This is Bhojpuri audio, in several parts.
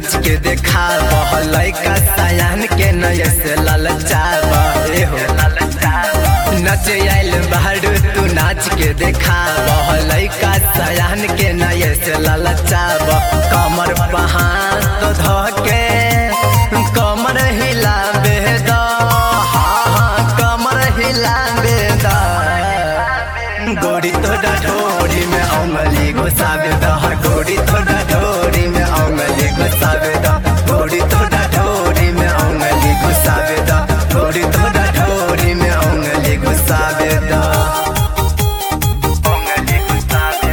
नाच के देखा लइका सयान के नय से ललचाब नच आइल बारू तू नाच के देखा लइका सयान के नय से ललचाब कमर पहाड़ ध के कमर हिलाबे द कमर हिलाबे द गोरी तोड़ा ढोरी में उंगली घुसाबे द गोरी तोड़ा ढोरी में उंगली घुसाबे द गोरी तोड़ा ढोरी में उंगली घुसाबे द गोरी तोड़ा ढोरी में उंगली घुसाबे द उंगली घुसाबे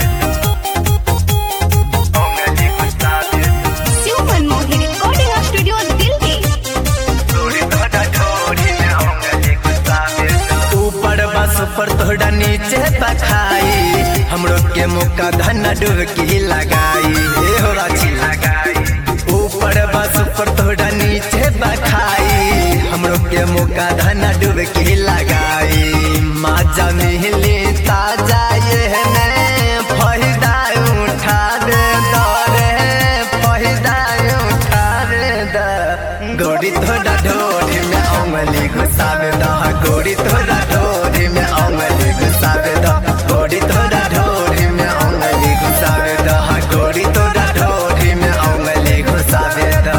उंगली घुसाबे सुमन मोहिनी रिकॉर्डिंग स्टूडियो दिल्ली। गोरी तोड़ा ढोरी में उंगली घुसाबे द ऊपर बस पर तोड़ा नीचे बखाई हमरो के मुका धन डुबकी लगाई हो राची लगाई ऊपर बस पर तोड़ा नीचे बखाई हमरो के मुका धन डुबकी लगाई माजा मिली ताजा ये ने फायदा उठा दे दरे फायदा उठा दे द गोरी तोड़ा ढोरी में उंगली घुसाबे द गोरी तोड़ा ढोरी में उंगली घुसाबे द गोरी तोड़ा ढोरी में उंगली घुसाबे द गोरी तोड़ा ढोरी में उंगली घुसाबे द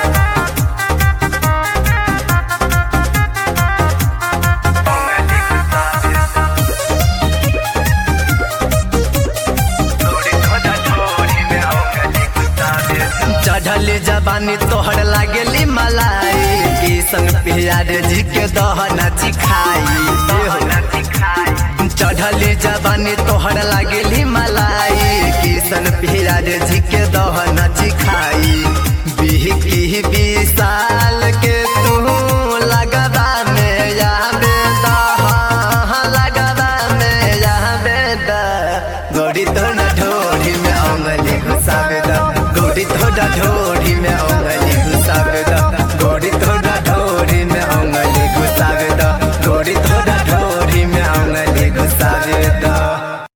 चढ़ल जबानी तोहर लागेली मलाई किसन प्यार जी के दहना चिखाई चढ़ल जबानी तोहर लागेली मलाई किसन प्यार जी के दहना चिखाई बिहकी विशाल के तू लगवा में जाबे लगवा में जाबे द गोरी तोड़ा ढोरी में उंगली घुसाबे द गोरी तोड़ा ढोरी